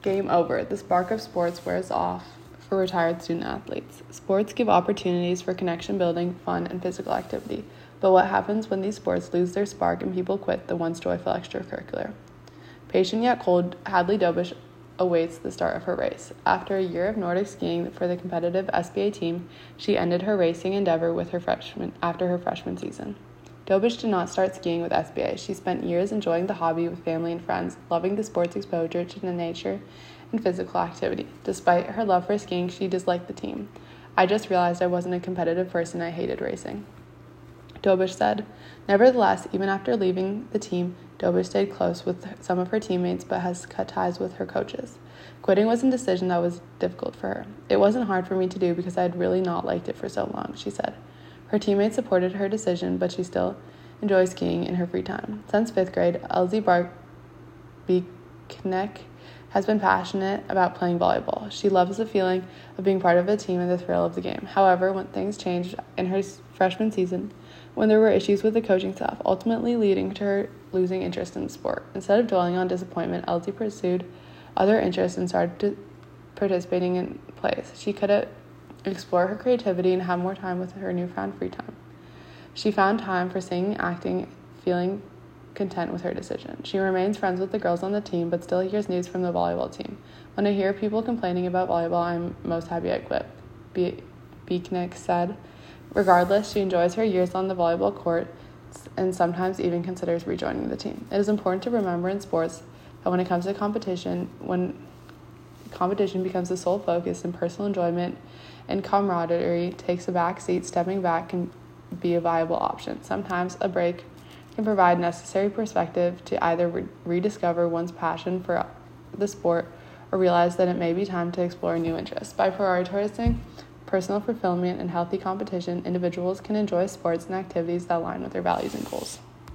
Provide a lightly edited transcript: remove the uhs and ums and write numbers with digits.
Game over. The spark of sports wears off for retired student athletes. Sports give opportunities for connection building, fun, and physical activity. But what happens when these sports lose their spark and people quit the once joyful extracurricular? Patient yet cold, Hadley Dobish awaits the start of her race. After a year of Nordic skiing for the competitive SBA team, she ended her racing endeavor with after her freshman season. Dobish did not start skiing with SBA. She spent years enjoying the hobby with family and friends, loving the sport's exposure to the nature and physical activity. Despite her love for skiing, she disliked the team. I just realized I wasn't a competitive person. I hated racing, Dobish said. Nevertheless, even after leaving the team, Dobish stayed close with some of her teammates but has cut ties with her coaches. Quitting was a decision that was difficult for her. It wasn't hard for me to do because I had really not liked it for so long, she said. Her teammates supported her decision, but she still enjoys skiing in her free time. Since 5th grade, Elsie Beeknek has been passionate about playing volleyball. She loves the feeling of being part of a team and the thrill of the game. However, when things changed in her freshman season, when there were issues with the coaching staff, ultimately leading to her losing interest in the sport. Instead of dwelling on disappointment, Elsie pursued other interests and started participating in plays. She could explore her creativity and have more time with her newfound free time. She found time for singing, acting, feeling content with her decision. She remains friends with the girls on the team, but still hears news from the volleyball team. When I hear people complaining about volleyball, I'm most happy I quit, Beeknek said. Regardless, she enjoys her years on the volleyball court and sometimes even considers rejoining the team. It is important to remember in sports that when it comes to competition, when competition becomes the sole focus and personal enjoyment and camaraderie takes a back seat, stepping back can be a viable option. Sometimes a break can provide necessary perspective to either rediscover one's passion for the sport or realize that it may be time to explore new interests. By prioritizing personal fulfillment and healthy competition, individuals can enjoy sports and activities that align with their values and goals.